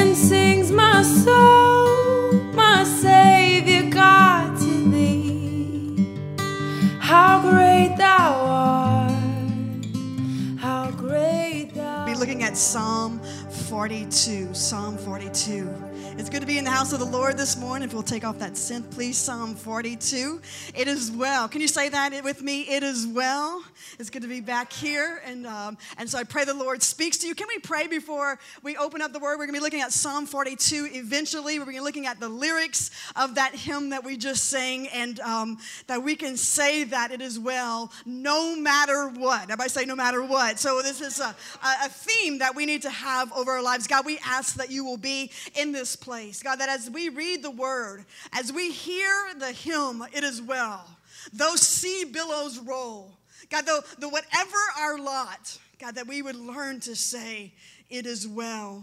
Then sings my soul, my Savior God, to thee. How great thou art, how great thou art. Be looking at Psalm 42. Psalm 42. It's good to be in the house of the Lord this morning. If we'll take off that synth, please. Psalm 42. It is well. Can you say that with me? It is well. It's good to be back here. And so I pray the Lord speaks to you. Can we pray before we open up the word? We're going to be looking at Psalm 42 eventually. We're going to be looking at the lyrics of that hymn that we just sang, and that we can say that it is well no matter what. Everybody say no matter what. So this is a theme that we need to have over our lives. God, we ask that you will be in this place. God, that as we read the word, as we hear the hymn, it is well. Those sea billows roll. God, the whatever our lot, God, that we would learn to say, it is well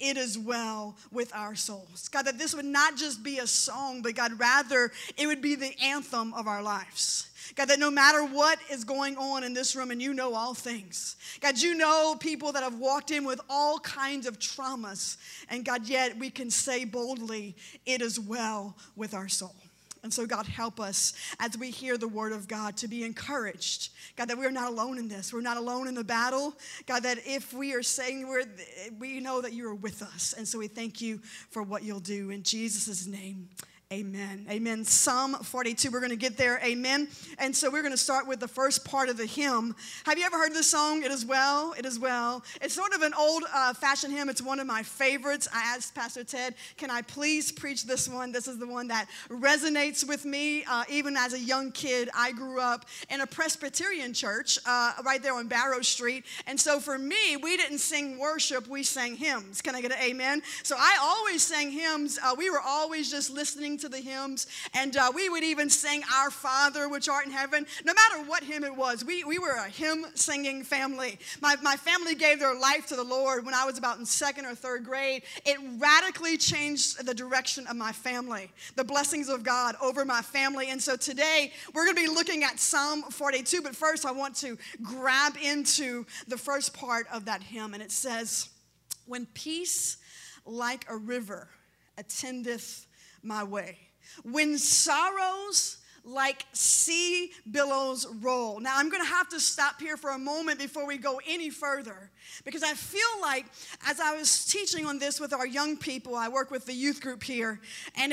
with our souls. God, that this would not just be a song, but God, rather it would be the anthem of our lives. God, that no matter what is going on in this room, and you know all things. God, you know people that have walked in with all kinds of traumas. And God, yet we can say boldly, it is well with our soul. And so, God, help us as we hear the word of God to be encouraged. God, that we are not alone in this. We're not alone in the battle. God, that if we are saying we know that you are with us. And so we thank you for what you'll do. In Jesus' name, amen. Amen. Psalm 42, we're going to get there. Amen. And so we're going to start with the first part of the hymn. Have you ever heard this song? It is well. It is well. It's sort of an old-fashioned hymn. It's one of my favorites. I asked Pastor Ted, can I please preach this one? This is the one that resonates with me. Even as a young kid, I grew up in a Presbyterian church right there on Barrow Street. And so for me, we didn't sing worship. We sang hymns. Can I get an amen? So I always sang hymns. We were always just listening to the hymns, and we would even sing Our Father which art in heaven. No matter what hymn it was, we were a hymn singing family. My family gave their life to the Lord when I was about in second or third grade. It radically changed the direction of my family, the blessings of God over my family. And so today we're going to be looking at Psalm 42, but first I want to grab into the first part of that hymn, and it says, when peace like a river attendeth my way, when sorrows like sea billows roll. Now, I'm going to have to stop here for a moment before we go any further, because I feel like as I was teaching on this with our young people, I work with the youth group here, and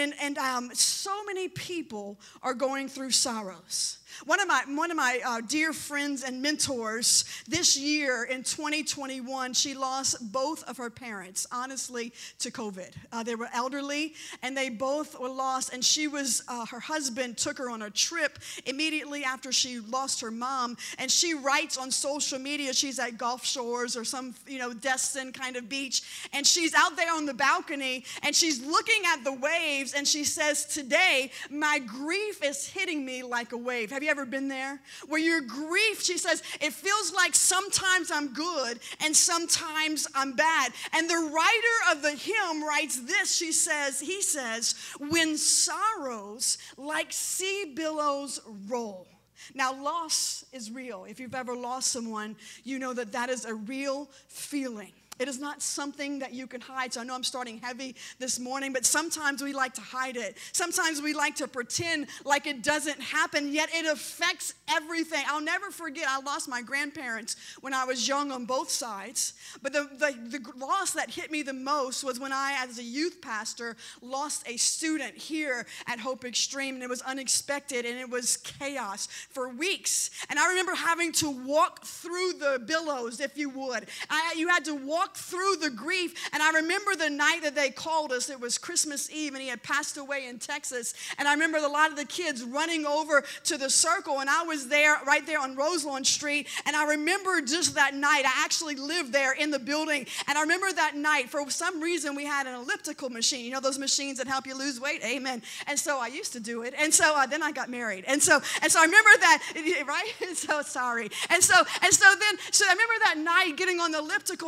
so many people are going through sorrows. One of my dear friends and mentors this year in 2021, she lost both of her parents, honestly, to COVID. They were elderly, and they both were lost. And she was, her husband took her on a trip immediately after she lost her mom. And she writes on social media, she's at Gulf Shores or some, Destin kind of beach. And she's out there on the balcony, and she's looking at the waves, and she says, today, my grief is hitting me like a wave. Have you ever been there? Where your grief, she says, it feels like sometimes I'm good and sometimes I'm bad. And the writer of the hymn writes this. He says, when sorrows like sea billows roll. Now, loss is real. If you've ever lost someone, you know that is a real feeling. It is not something that you can hide. So I know I'm starting heavy this morning, but sometimes we like to hide it. Sometimes we like to pretend like it doesn't happen, yet it affects everything. I'll never forget, I lost my grandparents when I was young on both sides. But the loss that hit me the most was when I, as a youth pastor, lost a student here at Hope Extreme, and it was unexpected, and it was chaos for weeks. And I remember having to walk through the billows, if you would. You had to walk through the grief. And I remember the night that they called us. It was Christmas Eve, and he had passed away in Texas. And I remember a lot of the kids running over to the circle, and I was there, right there on Roselawn Street. And I remember just that night, I actually lived there in the building. And I remember that night, for some reason, we had an elliptical machine. You know those machines that help you lose weight? Amen. And so I used to do it. And so then I got married. And so I remember that, right? So sorry. And so I remember that night getting on the elliptical, and I'm by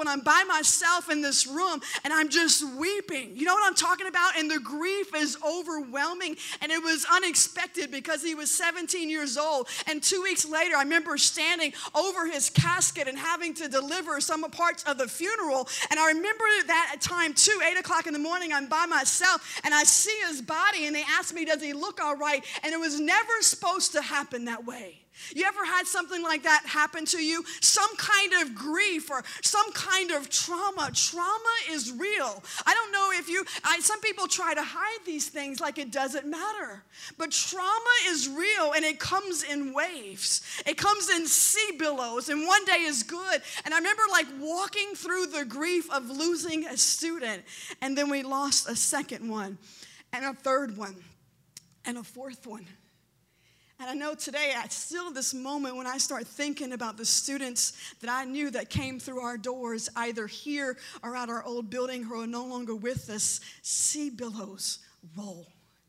by myself in this room and I'm just weeping. You know what I'm talking about? And the grief is overwhelming, and it was unexpected because he was 17 years old. And 2 weeks later, I remember standing over his casket and having to deliver some parts of the funeral. And I remember that time too, 8 o'clock in the morning, I'm by myself and I see his body and they asked me, does he look all right? And it was never supposed to happen that way. You ever had something like that happen to you? Some kind of grief or some kind of trauma. Trauma is real. I don't know if some people try to hide these things like it doesn't matter. But trauma is real, and it comes in waves. It comes in sea billows, and one day is good. And I remember like walking through the grief of losing a student, and then we lost a second one, and a third one, and a fourth one. And I know today, still this moment when I start thinking about the students that I knew that came through our doors, either here or at our old building who are no longer with us, sea billows roll.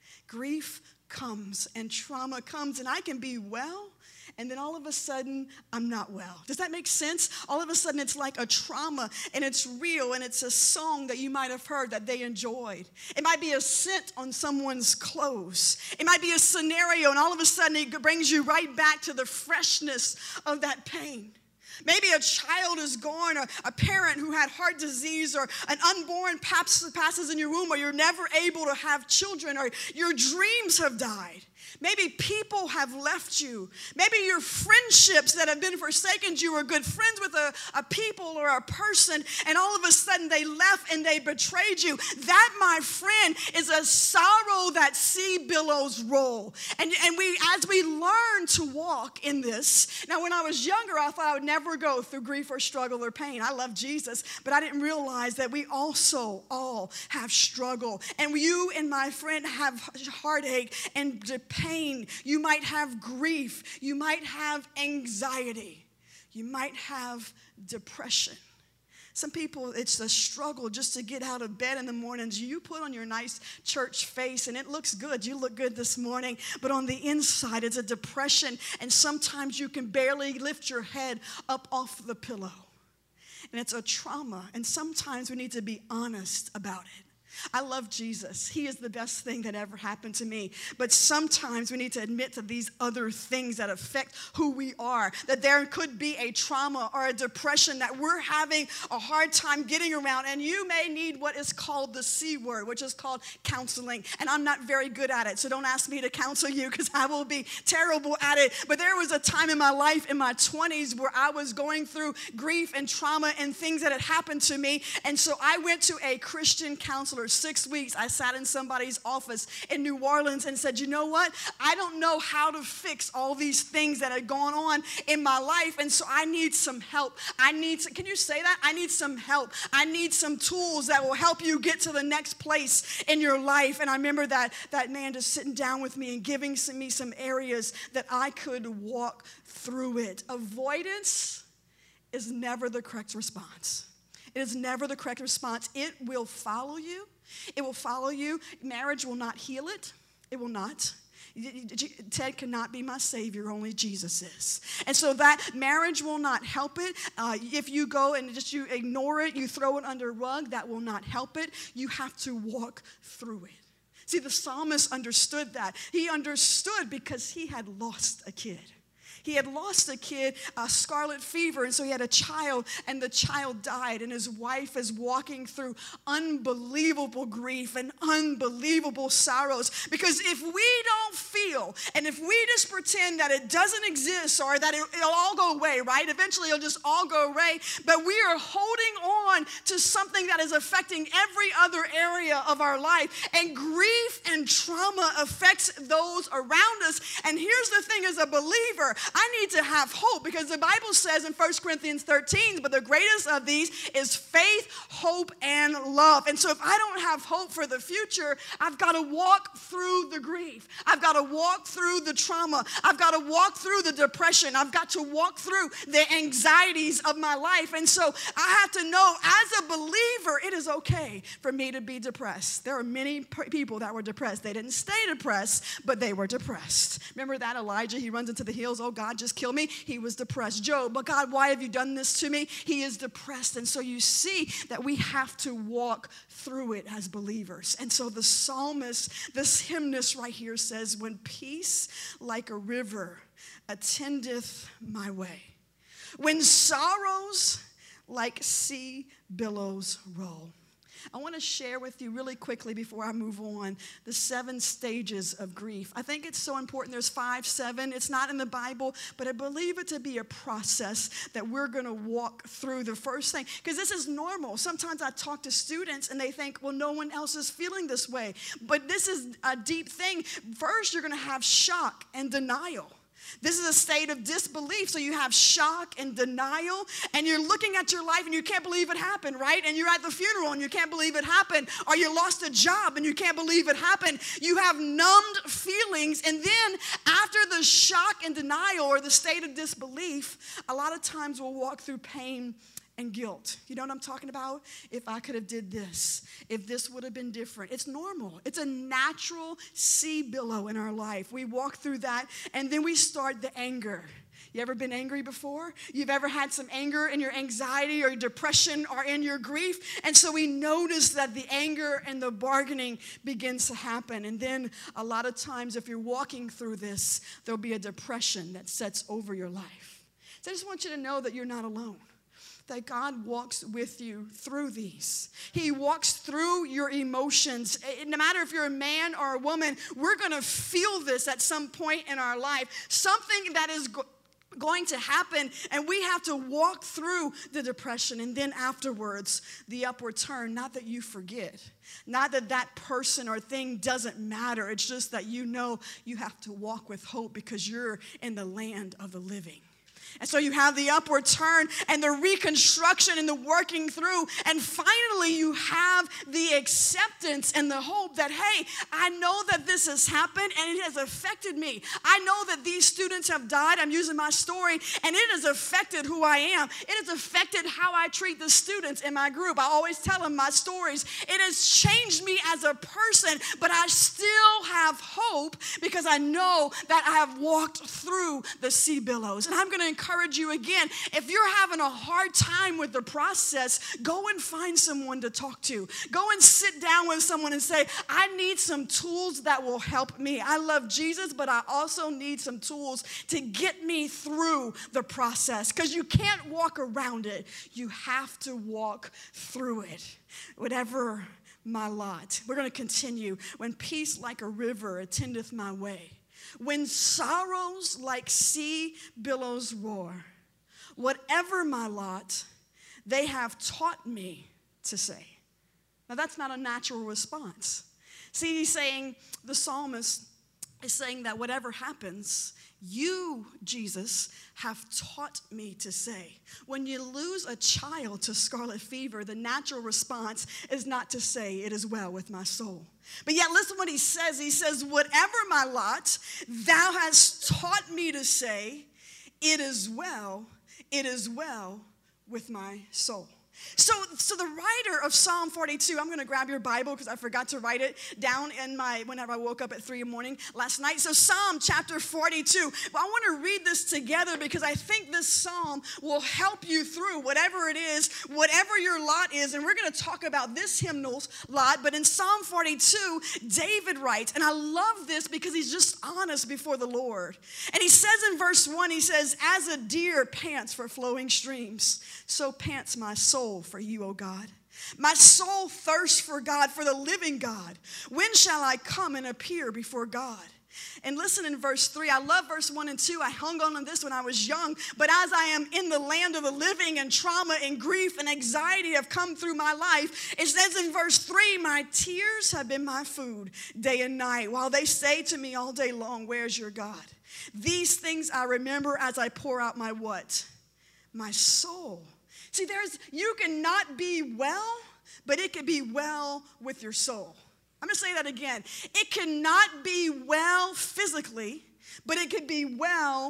Grief comes and trauma comes, and I can be well, and then all of a sudden, I'm not well. Does that make sense? All of a sudden, it's like a trauma, and it's real, and it's a song that you might have heard that they enjoyed. It might be a scent on someone's clothes. It might be a scenario, and all of a sudden, it brings you right back to the freshness of that pain. Maybe a child is gone, or a parent who had heart disease, or an unborn passes in your womb, or you're never able to have children, or your dreams have died. Maybe people have left you. Maybe your friendships that have been forsaken you are good friends with a people or a person, and all of a sudden they left and they betrayed you. That, my friend, is a sorrow that sea billows roll. And as we learn to walk in this, now when I was younger, I thought I would never go through grief or struggle or pain. I love Jesus, but I didn't realize that we also all have struggle. And you and my friend have heartache and pain. You might have grief. You might have anxiety. You might have depression. Some people, it's a struggle just to get out of bed in the mornings. You put on your nice church face and it looks good. You look good this morning. But on the inside, it's a depression. And sometimes you can barely lift your head up off the pillow. And it's a trauma. And sometimes we need to be honest about it. I love Jesus. He is the best thing that ever happened to me. But sometimes we need to admit to these other things that affect who we are, that there could be a trauma or a depression that we're having a hard time getting around. And you may need what is called the C word, which is called counseling. And I'm not very good at it, so don't ask me to counsel you because I will be terrible at it. But there was a time in my life in my 20s where I was going through grief and trauma and things that had happened to me. And so I went to a Christian counselor. 6 weeks, I sat in somebody's office in New Orleans and said, you know what? I don't know how to fix all these things that had gone on in my life, and so I need some help. Can you say that? I need some help. I need some tools that will help you get to the next place in your life. And I remember that man just sitting down with me and giving me some areas that I could walk through it. Avoidance is never the correct response. It is never the correct response. It will follow you. It will follow you. Marriage will not heal it. It will not. Ted cannot be my savior, only Jesus is. And so that marriage will not help it. If you go and you ignore it, you throw it under a rug, that will not help it. You have to walk through it. See, the psalmist understood that. He understood because he had lost a kid. He had lost a kid, scarlet fever, and so he had a child, and the child died, and his wife is walking through unbelievable grief and unbelievable sorrows, because if we don't feel, and if we just pretend that it doesn't exist or that it'll all go away, right? Eventually it'll just all go away, but we are holding on to something that is affecting every other area of our life, and grief and trauma affects those around us. And here's the thing, as a believer, I need to have hope, because the Bible says in 1 Corinthians 13, but the greatest of these is faith, hope, and love. And so if I don't have hope for the future, I've got to walk through the grief. I've got to walk through the trauma. I've got to walk through the depression. I've got to walk through the anxieties of my life. And so I have to know, as a believer, it is okay for me to be depressed. There are many people that were depressed. They didn't stay depressed, but they were depressed. Remember that Elijah, he runs into the hills. Oh God, just kill me. He was depressed. Job, but God, why have you done this to me? He is depressed. And so you see that we have to walk through it as believers. And so the psalmist, this hymnist right here says, when peace like a river attendeth my way, when sorrows like sea billows roll. I want to share with you really quickly before I move on the 7 stages of grief. I think it's so important. There's 5, 7. It's not in the Bible, but I believe it to be a process that we're going to walk through. The first thing, because this is normal. Sometimes I talk to students and they think, well, no one else is feeling this way. But this is a deep thing. First, you're going to have shock and denial. This is a state of disbelief. So you have shock and denial, and you're looking at your life and you can't believe it happened, right? And you're at the funeral and you can't believe it happened, or you lost a job and you can't believe it happened. You have numbed feelings, and then after the shock and denial or the state of disbelief, a lot of times we'll walk through pain and guilt. You know what I'm talking about? If I could have did this, if this would have been different. It's normal. It's a natural sea billow in our life. We walk through that, and then we start the anger. You ever been angry before? You've ever had some anger in your anxiety or your depression or in your grief? And so we notice that the anger and the bargaining begins to happen. And then a lot of times if you're walking through this, there'll be a depression that sets over your life. So I just want you to know that you're not alone. That God walks with you through these. He walks through your emotions. No matter if you're a man or a woman, we're going to feel this at some point in our life. Something that is going to happen, and we have to walk through the depression, and then afterwards, the upward turn. Not that you forget. Not that that person or thing doesn't matter. It's just that you know you have to walk with hope because you're in the land of the living. And so you have the upward turn and the reconstruction and the working through. And finally, you have the acceptance and the hope that, hey, I know that this has happened and it has affected me. I know that these students have died. I'm using my story, and it has affected who I am. It has affected how I treat the students in my group. I always tell them my stories. It has changed me as a person, but I still have hope because I know that I have walked through the sea billows. And I'm going to encourage you again, if you're having a hard time with the process, go and find someone to talk to. Go and sit down with someone and say, I need some tools that will help me. I love Jesus, but I also need some tools to get me through the process, because you can't walk around it. You have to walk through it. Whatever my lot. We're going to continue. When peace like a river attendeth my way, when sorrows like sea billows roar, whatever my lot, they have taught me to say. Now that's not a natural response. See, he's saying, the psalmist is saying that whatever happens, you, Jesus, have taught me to say. When you lose a child to scarlet fever, the natural response is not to say, it is well with my soul. But yet listen what he says. He says, whatever my lot, thou hast taught me to say, it is well with my soul. So the writer of Psalm 42, I'm going to grab your Bible because I forgot to write it down whenever I woke up at 3 a.m. last night. So Psalm chapter 42. I want to read this together because I think this psalm will help you through whatever it is, whatever your lot is. And we're going to talk about this hymnal's lot. But in Psalm 42, David writes, and I love this because he's just honest before the Lord. And he says in verse 1, he says, as a deer pants for flowing streams, so pants my soul for you, O God. My soul thirsts for God, for the living God. When shall I come and appear before God? And listen in verse 3. I love verse 1 and 2. I hung on to this when I was young. But as I am in the land of the living, and trauma and grief and anxiety have come through my life, it says in verse 3, my tears have been my food day and night, while they say to me all day long, where's your God? These things I remember as I pour out my what? My soul. See, you cannot be well, but it can be well with your soul. I'm going to say that again. It cannot be well physically, but it could be well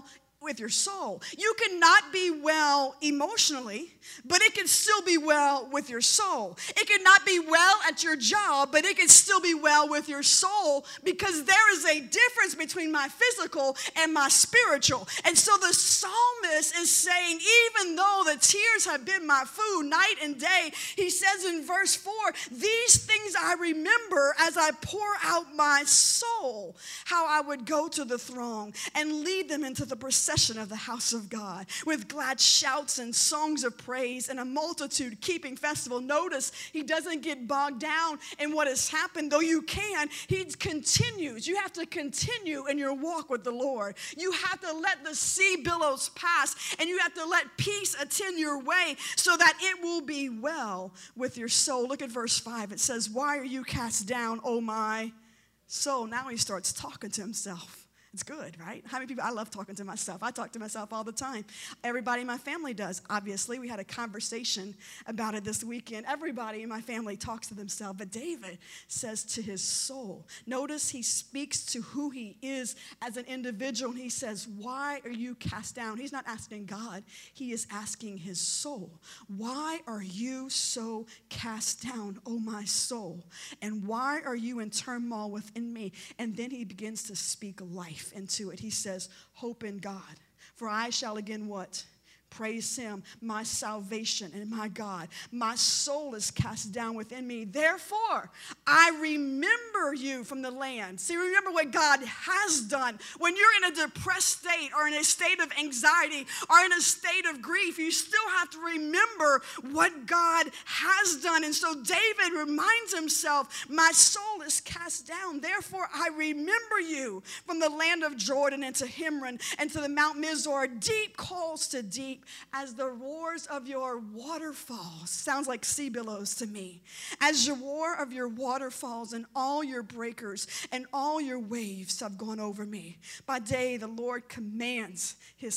with your soul. You cannot be well emotionally, but it can still be well with your soul. It cannot be well at your job, but it can still be well with your soul, because there is a difference between my physical and my spiritual. And so the psalmist is saying, even though the tears have been my food night and day, he says in verse 4, these things I remember as I pour out my soul, how I would go to the throng and lead them into the procession of the house of God with glad shouts and songs of praise and a multitude keeping festival. Notice he doesn't get bogged down in what has happened, though you can. He continues. You have to continue in your walk with the Lord. You have to let the sea billows pass, and you have to let peace attend your way so that it will be well with your soul. Look at verse 5. It says, why are you cast down, O my soul? Now he starts talking to himself. It's good, right? How many people, I love talking to myself. I talk to myself all the time. Everybody in my family does, obviously. We had a conversation about it this weekend. Everybody in my family talks to themselves, but David says to his soul. Notice he speaks to who he is as an individual, and he says, why are you cast down? He's not asking God. He is asking his soul. Why are you so cast down, O my soul? And why are you in turmoil within me? And then he begins to speak life into it. He says, hope in God, for I shall again what? Praise him, my salvation and my God. My soul is cast down within me. Therefore, I remember you from the land. See, remember what God has done. When you're in a depressed state or in a state of anxiety or in a state of grief, you still have to remember what God has done. And so David reminds himself, my soul is cast down. Therefore, I remember you from the land of Jordan and to Himron and to the Mount Mizor. Deep calls to deep as the roars of your waterfalls. Sounds like sea billows to me. As the roar of your waterfalls and all your breakers and all your waves have gone over me. By day the Lord commands his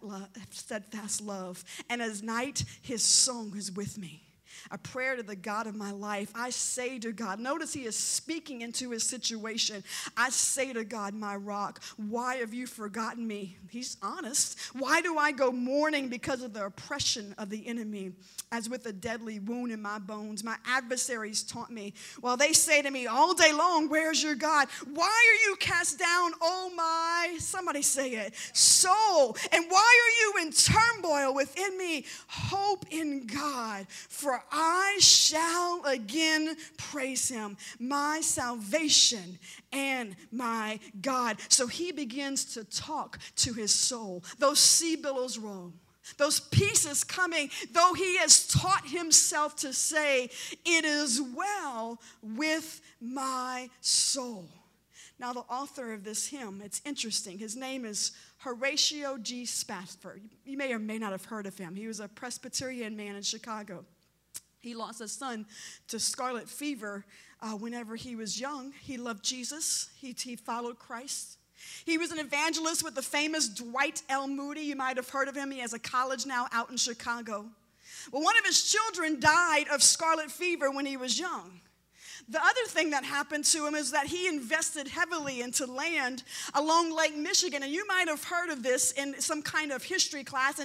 steadfast love, and as night his song is with me. A prayer to the God of my life. I say to God, notice he is speaking into his situation. I say to God, my rock, why have you forgotten me? He's honest. Why do I go mourning because of the oppression of the enemy? As with a deadly wound in my bones, my adversaries taunt me. While they say to me all day long, where's your God? Why are you cast down, oh my, somebody say it, soul? And why are you in turmoil within me? Hope in God, for I shall again praise him, my salvation and my God. So he begins to talk to his soul. Those sea billows roll. Those pieces coming, though he has taught himself to say, it is well with my soul. Now, the author of this hymn, it's interesting. His name is Horatio G. Spafford. You may or may not have heard of him. He was a Presbyterian man in Chicago. He lost a son to scarlet fever whenever he was young. He loved Jesus. He followed Christ. He was an evangelist with the famous Dwight L. Moody. You might have heard of him. He has a college now out in Chicago. Well, one of his children died of scarlet fever when he was young. The other thing that happened to him is that he invested heavily into land along Lake Michigan. And you might have heard of this in some kind of history class. In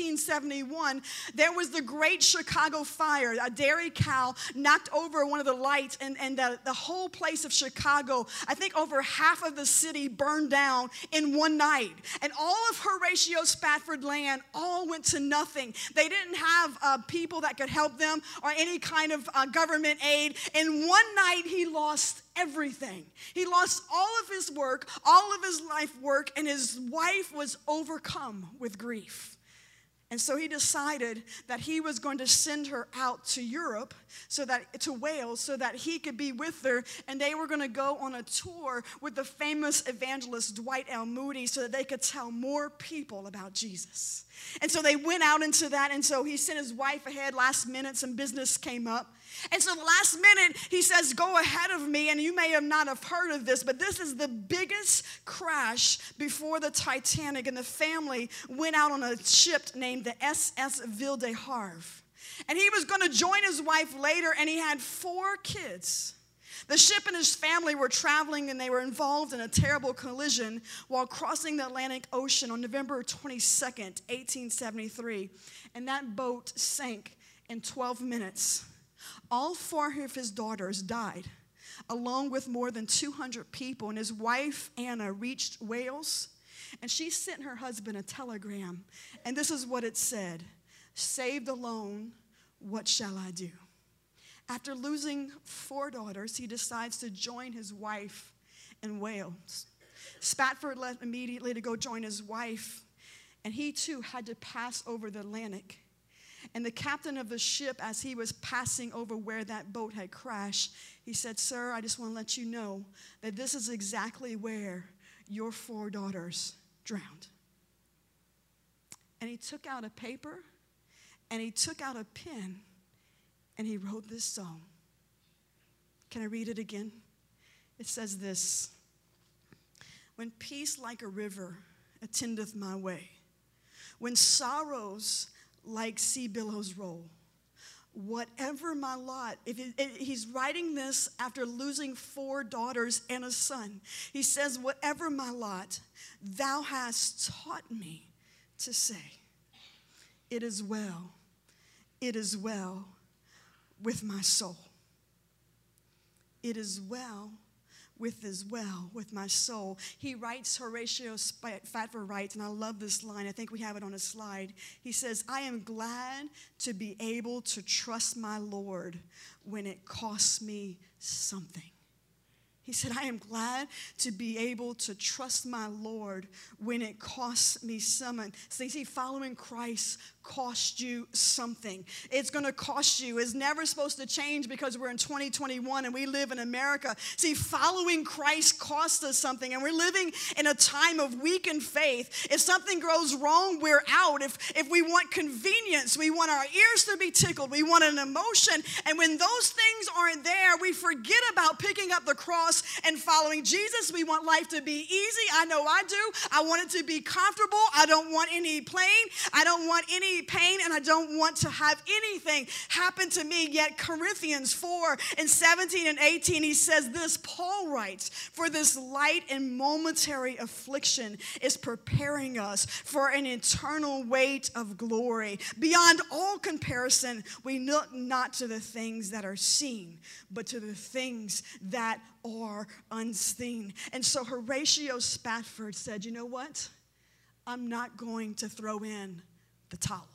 1871, there was the Great Chicago Fire. A dairy cow knocked over one of the lights, and the whole place of Chicago, I think over half of the city burned down in one night. And all of Horatio Spafford land all went to nothing. They didn't have people that could help them or any kind of government aid. In one night, he lost everything. He lost all of his work, all of his life work, and his wife was overcome with grief. And so he decided that he was going to send her out to Europe, to Wales, so that he could be with her, and they were going to go on a tour with the famous evangelist Dwight L. Moody so that they could tell more people about Jesus. And so they went out into that, and so he sent his wife ahead last minute. Some business came up. And so the last minute, he says, go ahead of me. And you may have not have heard of this, but this is the biggest crash before the Titanic. And the family went out on a ship named the SS Ville de Havre. And he was going to join his wife later, and he had 4 kids. The ship and his family were traveling, and they were involved in a terrible collision while crossing the Atlantic Ocean on November 22nd, 1873. And that boat sank in 12 minutes. All 4 of his daughters died, along with more than 200 people. And his wife, Anna, reached Wales, and she sent her husband a telegram. And this is what it said: "Saved alone, what shall I do?" After losing 4 daughters, he decides to join his wife in Wales. Spatford left immediately to go join his wife, and he too had to pass over the Atlantic. And the captain of the ship, as he was passing over where that boat had crashed, he said, "Sir, I just want to let you know that this is exactly where your 4 daughters drowned." And he took out a paper, and he took out a pen, and he wrote this song. Can I read it again? It says this: "When peace like a river attendeth my way, when sorrows like sea billows roll, whatever my lot." He's writing this after losing 4 daughters and a son. He says, "Whatever my lot, thou hast taught me to say, it is well with my soul. It is well with my soul." He writes, Horatio Spatford writes, and I love this line. I think we have it on a slide. He says, "I am glad to be able to trust my Lord when it costs me something." He said, "I am glad to be able to trust my Lord when it costs me something." See, following Christ cost you something. It's going to cost you. It's never supposed to change because we're in 2021 and we live in America. See, following Christ costs us something, and we're living in a time of weakened faith. If something goes wrong, we're out. If we want convenience, we want our ears to be tickled, we want an emotion, and when those things aren't there, we forget about picking up the cross and following Jesus. We want life to be easy. I know I do. I want it to be comfortable. I don't want any pain. I don't want any pain, and I don't want to have anything happen to me. Yet Corinthians 4:17 and 18, he says this, Paul writes, "For this light and momentary affliction is preparing us for an eternal weight of glory. Beyond all comparison, we look not to the things that are seen, but to the things that are unseen." And so Horatio Spatford said, "You know what? I'm not going to throw in the towel.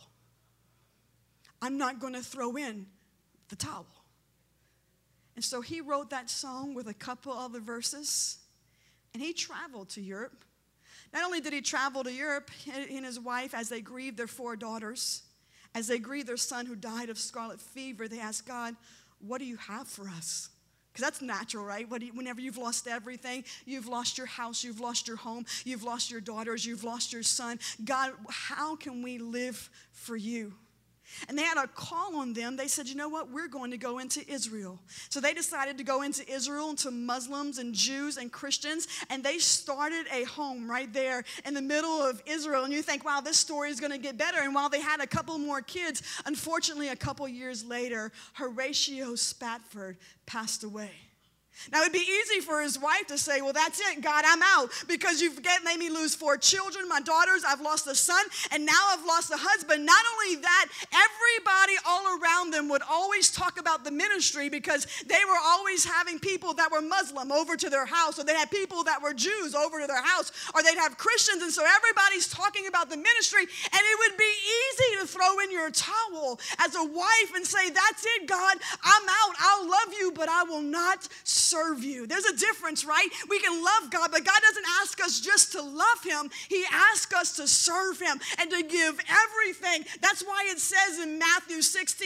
I'm not going to throw in the towel." And so he wrote that song with a couple other verses, and he traveled to Europe. Not only did he travel to Europe, he and his wife, as they grieved their 4 daughters, as they grieved their son who died of scarlet fever, they asked God, "What do you have for us?" Because that's natural, right? Whenever you've lost everything, you've lost your house, you've lost your home, you've lost your daughters, you've lost your son. God, how can we live for you? And they had a call on them. They said, "You know what? We're going to go into Israel." So they decided to go into Israel, into Muslims and Jews and Christians, and they started a home right there in the middle of Israel. And you think, wow, this story is going to get better. And while they had a couple more kids, unfortunately, a couple years later, Horatio Spatford passed away. Now, it'd be easy for his wife to say, "Well, that's it, God, I'm out, because you've made me lose 4 children, my daughters, I've lost a son, and now I've lost a husband." Not only that, everybody all around them would always talk about the ministry, because they were always having people that were Muslim over to their house, or they had people that were Jews over to their house, or they'd have Christians, and so everybody's talking about the ministry, and it would be easy to throw in your towel as a wife and say, "That's it, God, I'm out. I'll love you, but I will not serve you." There's a difference, right? We can love God, but God doesn't ask us just to love him. He asks us to serve him and to give everything. That's why it says in Matthew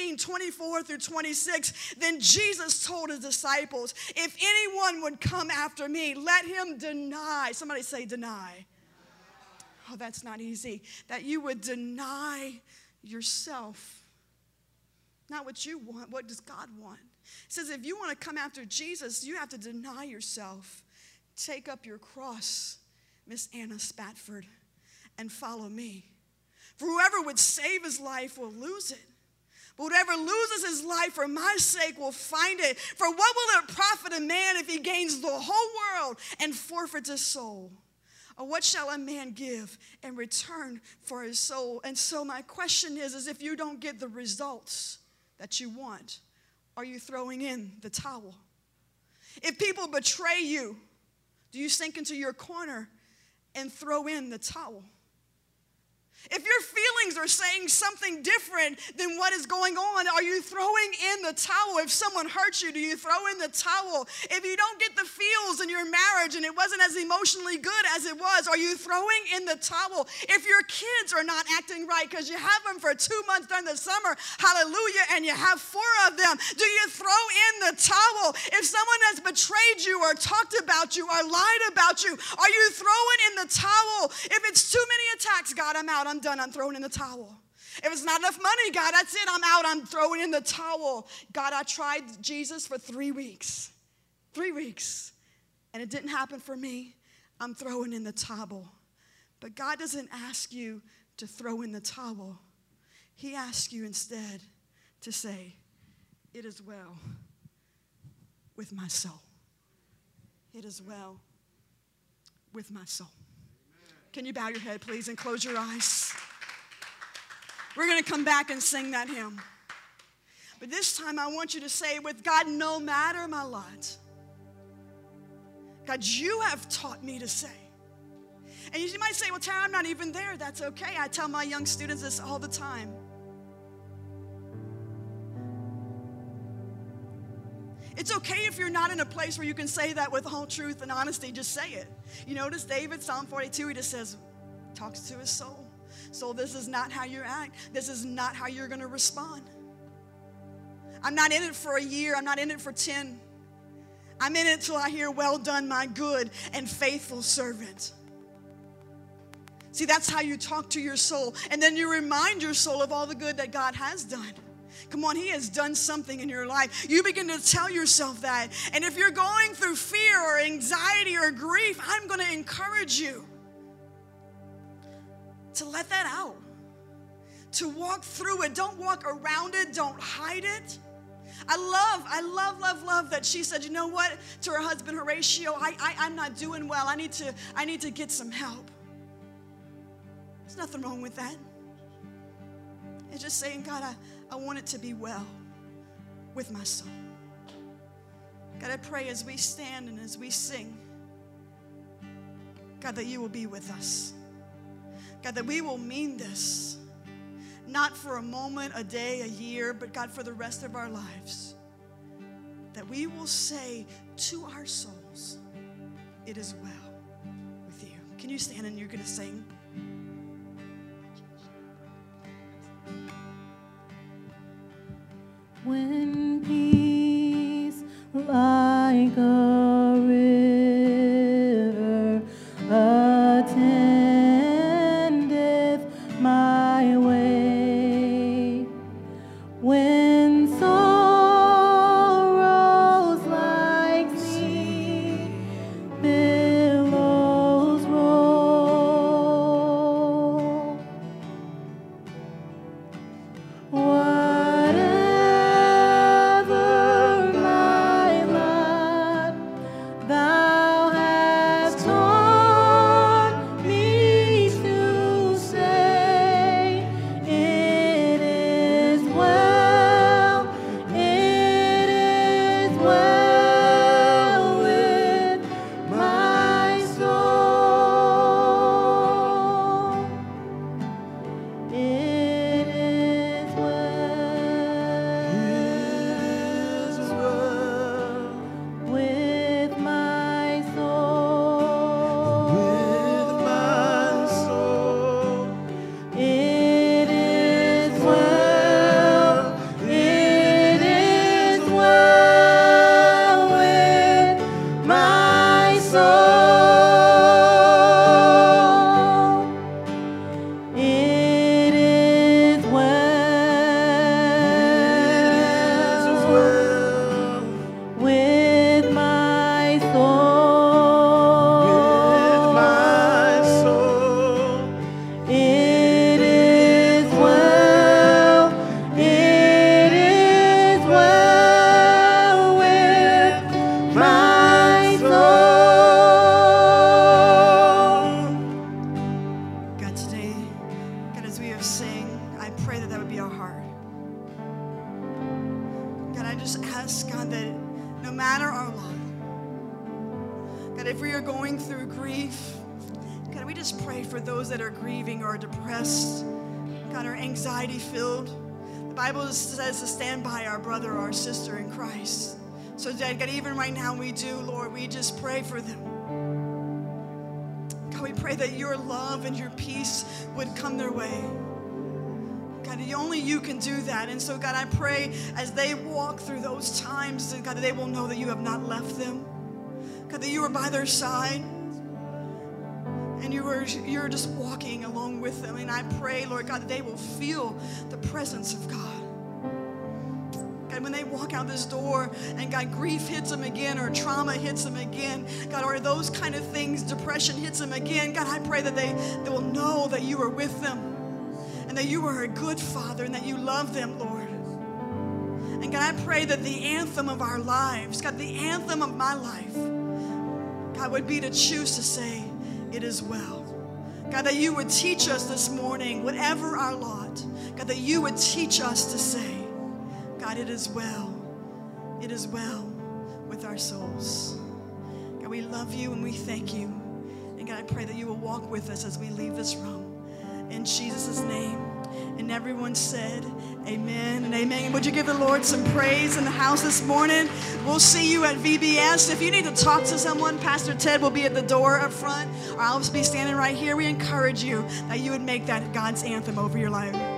16:24-26, then Jesus told his disciples, "If anyone would come after me, let him deny." Somebody say deny. Oh, that's not easy. That you would deny yourself. Not what you want. What does God want? It says if you want to come after Jesus, you have to deny yourself. Take up your cross, Miss Anna Spatford, and follow me. For whoever would save his life will lose it. But whoever loses his life for my sake will find it. For what will it profit a man if he gains the whole world and forfeits his soul? Or what shall a man give in return for his soul? And so my question is if you don't get the results that you want, are you throwing in the towel? If people betray you, do you sink into your corner and throw in the towel? If your feelings are saying something different than what is going on, are you throwing in the towel? If someone hurts you, do you throw in the towel? If you don't get the feels in your marriage and it wasn't as emotionally good as it was, are you throwing in the towel? If your kids are not acting right because you have them for 2 months during the summer, hallelujah, and you have 4 of them, do you throw in the towel? If someone has betrayed you or talked about you or lied about you, are you throwing in the towel? If it's too many attacks, God, I'm out. I'm done. I'm throwing in the towel. If it's not enough money, God, that's it. I'm out. I'm throwing in the towel. God, I tried Jesus for 3 weeks. 3 weeks. And it didn't happen for me. I'm throwing in the towel. But God doesn't ask you to throw in the towel. He asks you instead to say, it is well with my soul. It is well with my soul. Can you bow your head, please, and close your eyes? We're going to come back and sing that hymn. But this time I want you to say with God, no matter my lot, God, you have taught me to say. And you might say, well, Tara, I'm not even there. That's okay. I tell my young students this all the time. It's okay if you're not in a place where you can say that with all truth and honesty. Just say it. You notice David, Psalm 42, he just says, talks to his soul. Soul, this is not how you act. This is not how you're going to respond. I'm not in it for a year. I'm not in it for 10. I'm in it till I hear, well done, my good and faithful servant. See, that's how you talk to your soul. And then you remind your soul of all the good that God has done. Come on, he has done something in your life. You begin to tell yourself that. And if you're going through fear or anxiety or grief, I'm going to encourage you to let that out. To walk through it. Don't walk around it. Don't hide it. I love that she said, you know what? To her husband, Horatio, I'm not doing well. I need to get some help. There's nothing wrong with that. It's just saying, God, I want it to be well with my soul. God, I pray as we stand and as we sing, God, that you will be with us. God, that we will mean this, not for a moment, a day, a year, but God, for the rest of our lives. That we will say to our souls, it is well with you. Can you stand and you're going to sing? When peace like a river attendeth my way, when sorrows like sea billows roll, whatever my lot our lot. God, if we are going through grief, God, we just pray for those that are grieving or are depressed, God, are anxiety-filled. The Bible says to stand by our brother or our sister in Christ. So, God, even right now we do, Lord, we just pray for them. God, we pray that your love and your peace would come their way. God, only you can do that. And so, God, I pray as they walk through those times, God, that they will know that you have not left them. God, that you are by their side. And you're just walking along with them. And I pray, Lord God, that they will feel the presence of God. God, when they walk out this door and God, grief hits them again or trauma hits them again, God, or those kind of things, depression hits them again, God, I pray that they will know that you are with them and that you are a good Father and that you love them, Lord. And God, I pray that the anthem of our lives, God, the anthem of my life, God, would be to choose to say, it is well. God, that you would teach us this morning, whatever our lot, God, that you would teach us to say, God, it is well. It is well with our souls. God, we love you and we thank you. And God, I pray that you will walk with us as we leave this room. In Jesus' name. And everyone said, amen and amen. Would you give the Lord some praise in the house this morning? We'll see you at VBS. If you need to talk to someone, Pastor Ted will be at the door up front, or I'll just be standing right here. We encourage you that you would make that God's anthem over your life.